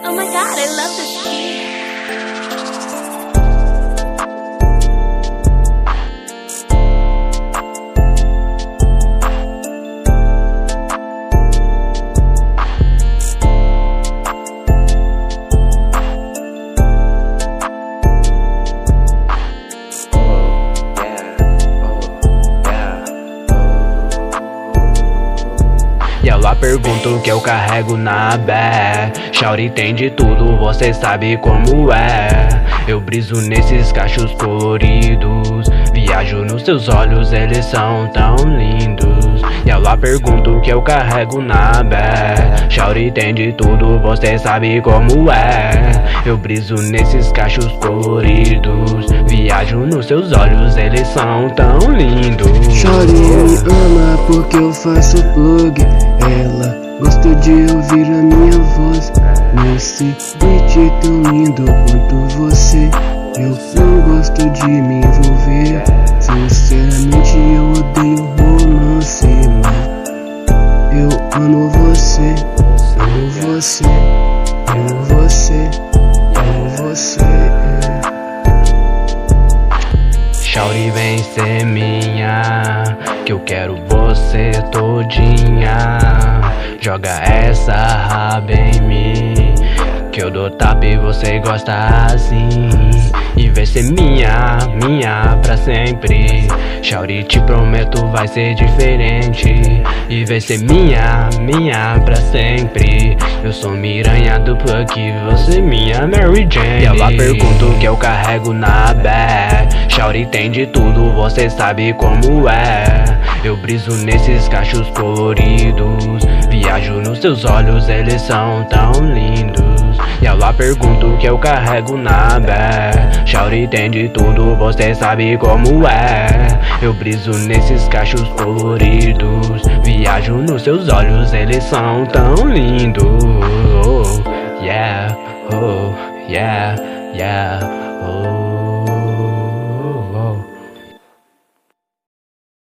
Oh my god, I love this beat. E ela pergunta o que eu carrego na bé. Shawty tem de tudo, você sabe como é. Eu briso nesses cachos coloridos, viajo nos seus olhos, eles são tão lindos. E ela pergunta o que eu carrego na bé. Shawty tem de tudo, você sabe como é. Eu briso nesses cachos coloridos, viajo nos seus olhos, eles são tão lindos. Shawty me ama porque eu faço plug. Ela gosta de ouvir a minha voz nesse beat tão lindo quanto você. Eu não gosto de me envolver, sinceramente eu odeio romance, mas eu amo você, amo você, amo você, amo você. Shawty vem ser minha, que eu quero você todinha. Joga essa raba em mim, que eu dou tapa e você gosta assim. E vai ser minha, minha pra sempre. Shawty, te prometo vai ser diferente. E vai ser minha, minha pra sempre. Eu sou miranha dupla que você minha Mary Jane. E ela pergunta o que eu carrego na bag. Shawty tem de tudo, você sabe como é. Eu briso nesses cachos coloridos, viajo nos seus olhos, eles são tão lindos. E ela pergunta o que eu carrego na bag. Shawty tem de tudo, você sabe como é. Eu briso nesses cachos coloridos, viajo nos seus olhos, eles são tão lindos. Oh, yeah, oh, yeah, yeah, oh.